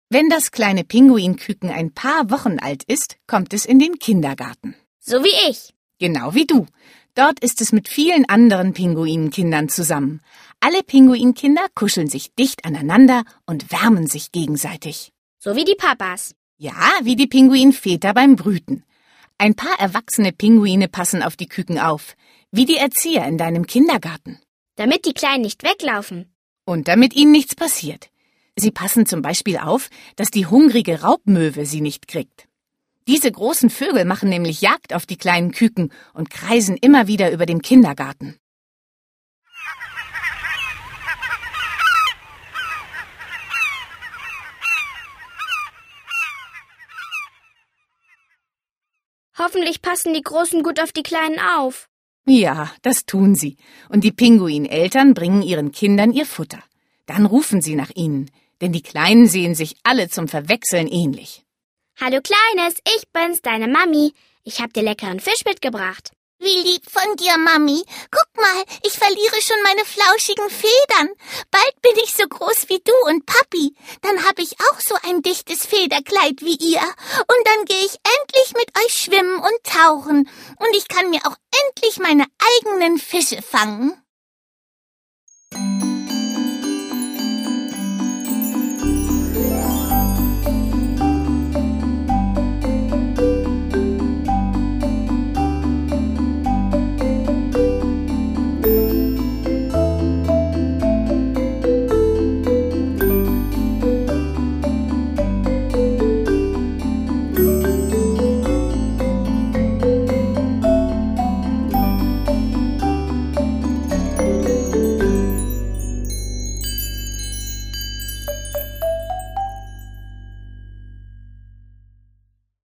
Wenn das kleine Pinguinküken ein paar Wochen alt ist, kommt es in den Kindergarten. So wie ich. Genau wie du. Dort ist es mit vielen anderen Pinguinenkindern zusammen. Alle Pinguinkinder kuscheln sich dicht aneinander und wärmen sich gegenseitig. So wie die Papas. Ja, wie die Pinguinväter beim Brüten. Ein paar erwachsene Pinguine passen auf die Küken auf, wie die Erzieher in deinem Kindergarten. Damit die Kleinen nicht weglaufen. Und damit ihnen nichts passiert. Sie passen zum Beispiel auf, dass die hungrige Raubmöwe sie nicht kriegt. Diese großen Vögel machen nämlich Jagd auf die kleinen Küken und kreisen immer wieder über dem Kindergarten. Hoffentlich passen die Großen gut auf die Kleinen auf. Ja, das tun sie. Und die Pinguineltern bringen ihren Kindern ihr Futter. Dann rufen sie nach ihnen, denn die Kleinen sehen sich alle zum Verwechseln ähnlich. Hallo Kleines, ich bin's, deine Mami. Ich hab dir leckeren Fisch mitgebracht. Wie lieb von dir, Mami. Guck mal, ich verliere schon meine flauschigen Federn. Bald bin ich so groß wie du und Papi. Dann habe ich auch so ein dichtes Federkleid wie ihr. Und dann gehe ich endlich mit euch schwimmen und tauchen. Und ich kann mir auch endlich meine eigenen Fische fangen.